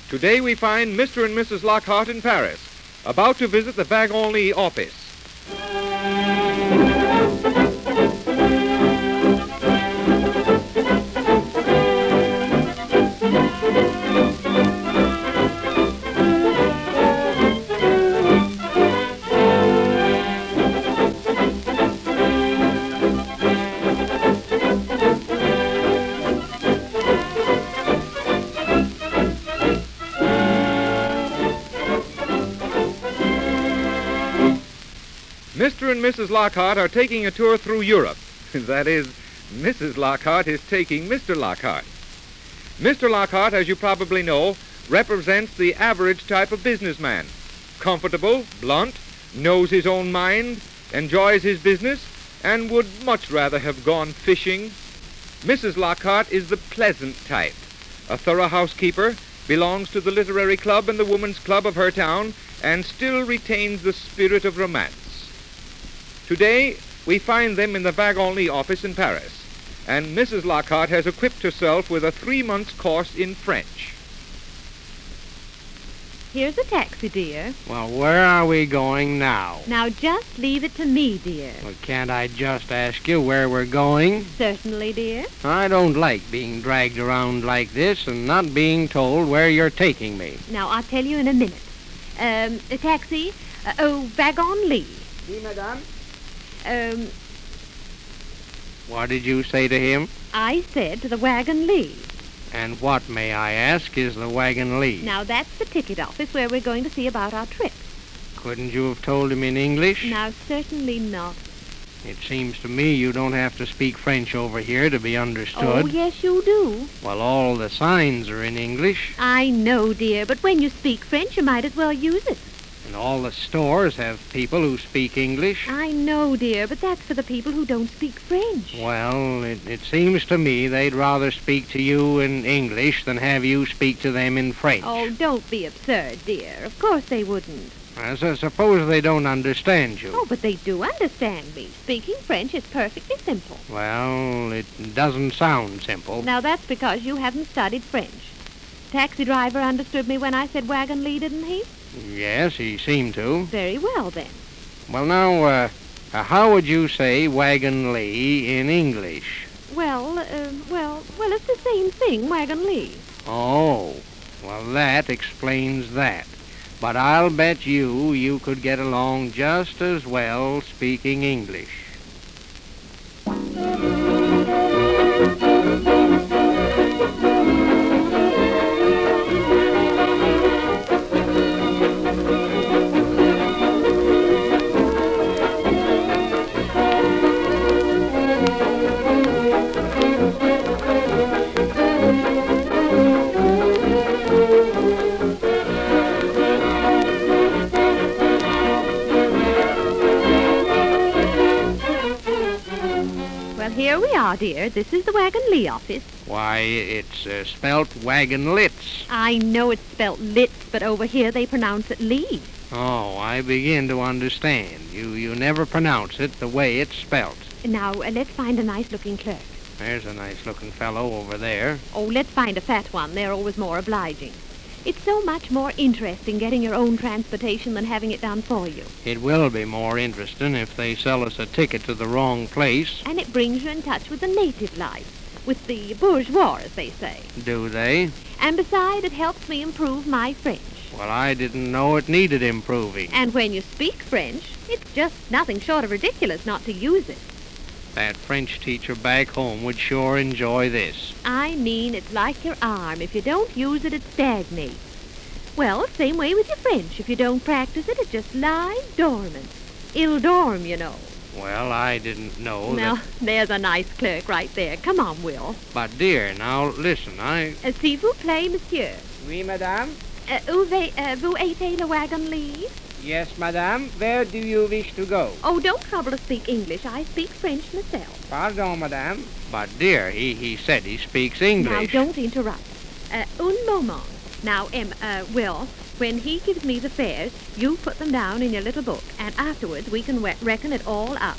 Today we find Mr. and Mrs. Lockhart in Paris, about to visit the Wagon-Lit office. Mr. and Mrs. Lockhart are taking a tour through Europe. That is, Mrs. Lockhart is taking Mr. Lockhart. Mr. Lockhart, as you probably know, represents the average type of businessman. Comfortable, blunt, knows his own mind, enjoys his business, and would much rather have gone fishing. Mrs. Lockhart is the pleasant type. A thorough housekeeper, belongs to the literary club and the woman's club of her town, and still retains the spirit of romance. Today, we find them in the Wagon-Lit office in Paris, and Mrs. Lockhart has equipped herself with a 3-month course in French. Here's a taxi, dear. Well, where are we going now? Now just leave it to me, dear. Well, can't I just ask you where we're going? Certainly, dear. I don't like being dragged around like this and not being told where you're taking me. Now, I'll tell you in a minute. A taxi? Wagon-Lit. Oui, madame. What did you say to him? I said to the Wagon-Lit. And what, may I ask, is the Wagon-Lit? Now, that's the ticket office where we're going to see about our trip. Couldn't you have told him in English? Now, certainly not. It seems to me you don't have to speak French over here to be understood. Oh, yes, you do. Well, all the signs are in English. I know, dear, but when you speak French, you might as well use it. And all the stores have people who speak English. I know, dear, but that's for the people who don't speak French. Well, it seems to me they'd rather speak to you in English than have you speak to them in French. Oh, don't be absurd, dear. Of course they wouldn't. So suppose they don't understand you. Oh, but they do understand me. Speaking French is perfectly simple. Well, it doesn't sound simple. Now, that's because you haven't studied French. Taxi driver understood me when I said Wagon-Lit, didn't he? Yes, he seemed to. Very well, then. Well, now, how would you say Wagon-Lit in English? Well, it's the same thing, Wagon-Lit. Oh, well, that explains that. But I'll bet you could get along just as well speaking English. Here we are, dear. This is the Wagon-Lit office. Why, it's spelt Wagon-Litz. I know it's spelt Litz, but over here they pronounce it Lee. Oh, I begin to understand. You never pronounce it the way it's spelt. Now, let's find a nice-looking clerk. There's a nice-looking fellow over there. Oh, let's find a fat one. They're always more obliging. It's so much more interesting getting your own transportation than having it done for you. It will be more interesting if they sell us a ticket to the wrong place. And it brings you in touch with the native life, with the bourgeois, as they say. Do they? And besides, it helps me improve my French. Well, I didn't know it needed improving. And when you speak French, it's just nothing short of ridiculous not to use it. That French teacher back home would sure enjoy this. I mean, it's like your arm. If you don't use it, it stagnates. Well, same way with your French. If you don't practice it, it just lies dormant. Il dorme, you know. Well, I didn't know Now, that... there's a nice clerk right there. Come on, Will. But, dear, now, listen, S'il vous plaît, monsieur. Oui, madame? Vous êtes le Wagon-Lit? Yes, madame. Where do you wish to go? Oh, don't trouble to speak English. I speak French myself. Pardon, madame. But, dear, he said he speaks English. Now, don't interrupt. Un moment. Now, Will, when he gives me the fares, you put them down in your little book, and afterwards we can reckon it all up.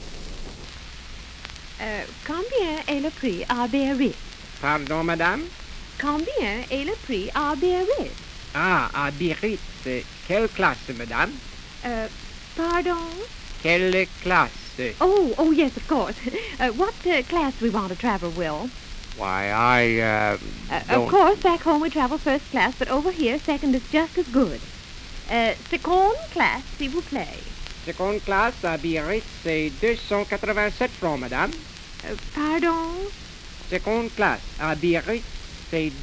Combien est le prix à Biarritz? Pardon, madame? Combien est le prix à Biarritz? Ah, à Biarritz. Quelle classe, madame? Pardon? Quelle classe? Oh, yes, of course. What class do we want to travel, Will? Why, I Of course, back home we travel first class, but over here, second is just as good. Seconde class, s'il vous plaît. Seconde classe à Biarritz, c'est 287 francs, madame. Pardon? Seconde classe à Biarritz, c'est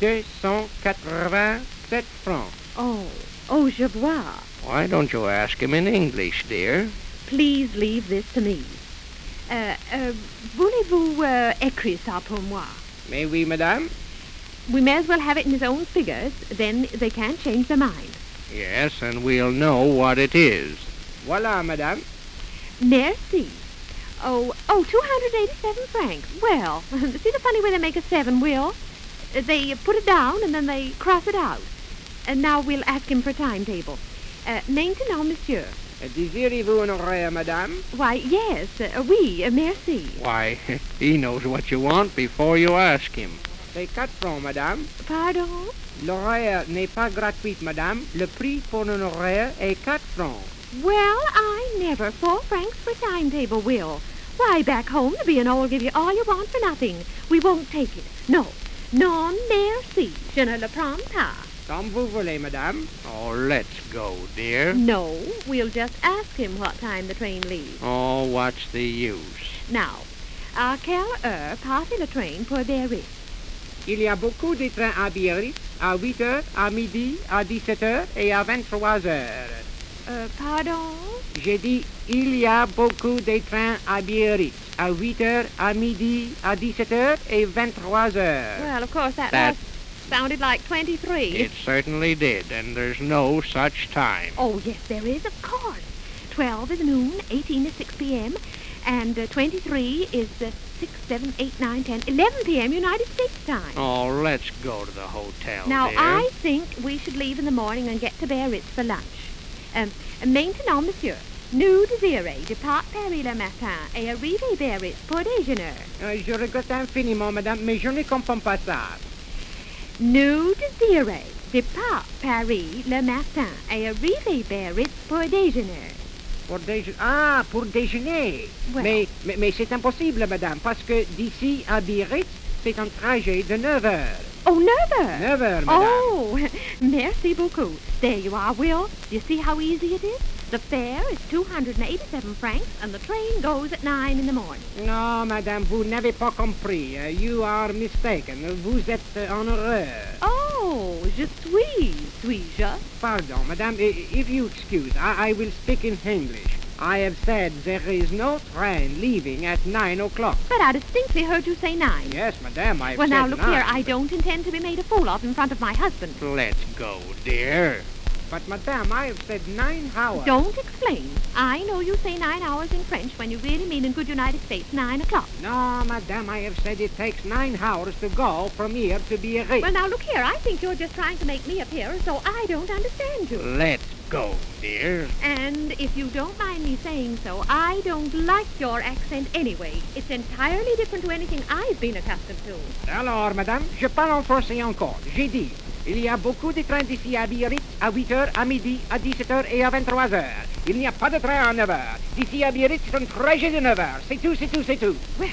287 francs. Oh, je vois. Why don't you ask him in English, dear? Please leave this to me. Voulez-vous écrire ça pour moi? Mais oui, madame. We may as well have it in his own figures, then they can't change their mind. Yes, and we'll know what it is. Voilà, madame. Merci. Oh, 287 francs. Well, see the funny way they make a 7, Will? They put it down and then they cross it out. And now we'll ask him for a timetable. Maintenant, monsieur. Désirez-vous un horaire, madame? Why, yes, oui, merci. Why, he knows what you want before you ask him. C'est 4 francs, madame. Pardon? L'horaire n'est pas gratuit, madame. Le prix pour un horaire est 4 francs. Well, I never. 4 francs for timetable, Will. Why, back home, the B&O will give you all you want for nothing. We won't take it. No. Non, merci. Je ne le prends pas. Comme vous voulez, madame. Oh, let's go, dear. No, we'll just ask him what time the train leaves. Oh, what's the use? Now, à quelle heure part le train pour Biarritz? Il y a beaucoup de trains à Biarritz, à 8 heures, à midi, à 17 heures et à 23 heures. Pardon? J'ai dit, il y a beaucoup de trains à Biarritz, à 8 heures, à midi, à 17 heures et 23 heures. Well, of course, that That- last sounded like 23. It certainly did, and there's no such time. Oh, yes, there is, of course. 12 is noon, 18 is 6 p.m., and 23 is 6, 7, 8, 9, 10, 11 p.m. United States time. Oh, let's go to the hotel, Now, dear. I think we should leave in the morning and get to Biarritz for lunch. Maintenant, monsieur. Nous désirez départ Paris le matin et arriver Biarritz pour déjeuner. Je regrette infiniment, madame, mais je ne comprends pas ça. Nous désirez départ Paris le matin et arriver Biarritz pour déjeuner. Pour déjeuner. Ah, pour déjeuner. Ouais. Mais c'est impossible, madame, parce que d'ici à Biarritz, c'est un trajet de 9 heures. Oh, 9 heures. 9 heures, madame. Oh, merci beaucoup. There you are, Will. You see how easy it is? The fare is 287 francs, and the train goes at 9 in the morning. Non, madame, vous n'avez pas compris. You are mistaken. Vous êtes en erreur. Oh, je suis-je? Pardon, madame, if you excuse, I will speak in English. I have said there is no train leaving at 9 o'clock. But I distinctly heard you say 9. Yes, madame, I've Well, said now, look 9. here, I don't intend to be made a fool of in front of my husband. Let's go, dear. But, madame, I have said 9 hours. Don't explain. I know you say 9 hours in French when you really mean in good United States 9 o'clock. No, madame, I have said it takes 9 hours to go from here to Biarritz. Well, now, look here, I think you're just trying to make me appear as though I don't understand you. Let's go, dear. And if you don't mind me saying so, I don't like your accent anyway. It's entirely different to anything I've been accustomed to. Alors, madame, je parle en français encore. J'ai dit, il y a beaucoup de trains d'ici à Biarritz à 8 heures, à midi, à 17 heures et à 23 heures. Il n'y a pas de train à 9 heures. D'ici à Biarritz, c'est un trajet de 9 heures. C'est tout, c'est tout, c'est tout. Well,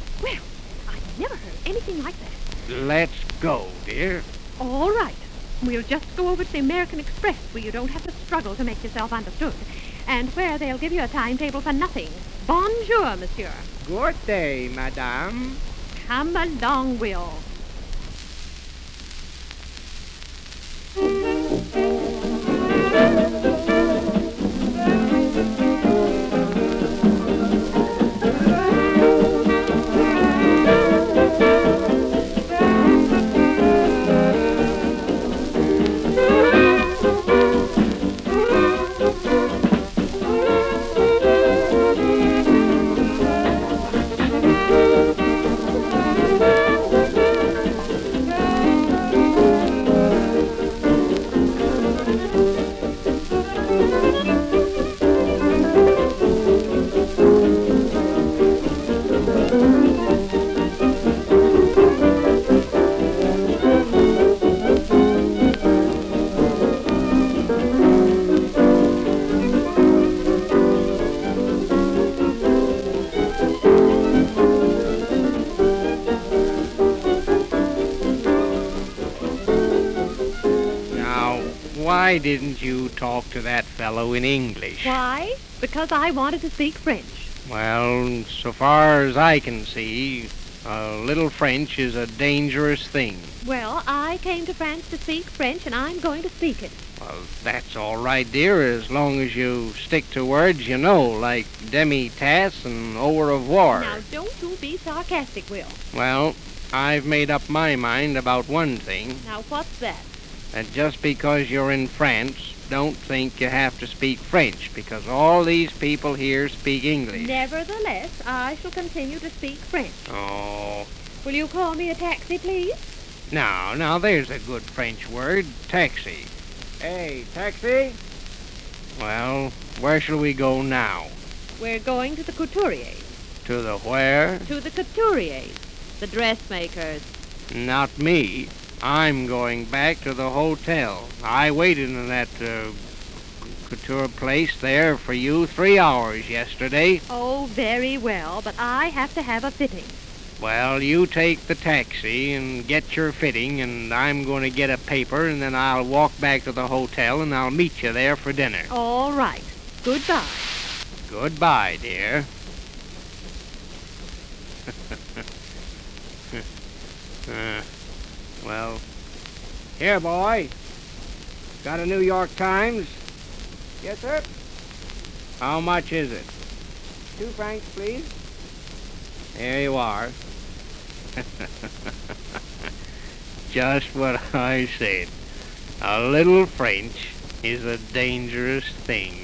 I've never heard anything like that. Let's go, dear. All right. We'll just go over to the American Express where you don't have to struggle to make yourself understood. And where they'll give you a timetable for nothing. Bonjour, monsieur. Good day, madame. Come along, Will. why didn't you talk to that fellow in English? Why? Because I wanted to speak French. Well, so far as I can see, a little French is a dangerous thing. Well, I came to France to speak French, and I'm going to speak it. Well, that's all right, dear, as long as you stick to words you know, like demi-tasse and au revoir. Now, don't you be sarcastic, Will. Well, I've made up my mind about one thing, Now, what's that? that just because you're in France, don't think you have to speak French, because all these people here speak English. Nevertheless, I shall continue to speak French. Oh, Will you call me a taxi, please? now, there's a good French word, taxi. Hey, taxi? Well, where shall we go now? We're going to the couturiers. To the where? To the couturiers, the dressmakers. Not me. I'm going back to the hotel. I waited in that couture place there for you 3 hours yesterday. Oh, very well, but I have to have a fitting. Well, you take the taxi and get your fitting, and I'm going to get a paper, and then I'll walk back to the hotel, and I'll meet you there for dinner. All right. Goodbye. Goodbye, dear. Well, Here, boy. Got a New York Times? Yes, sir. how much is it? 2 francs, please. There you are. Just what I said. A little French is a dangerous thing.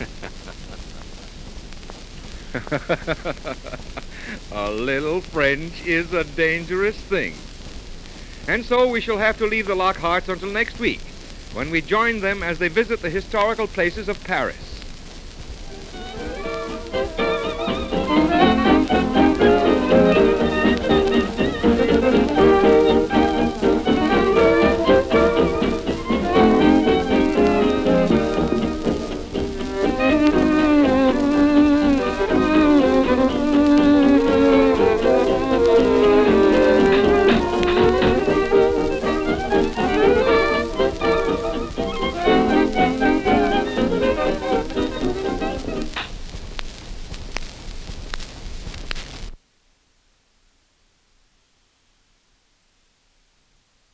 A little French is a dangerous thing. And so we shall have to leave the Lockharts until next week, when we join them as they visit the historical places of Paris.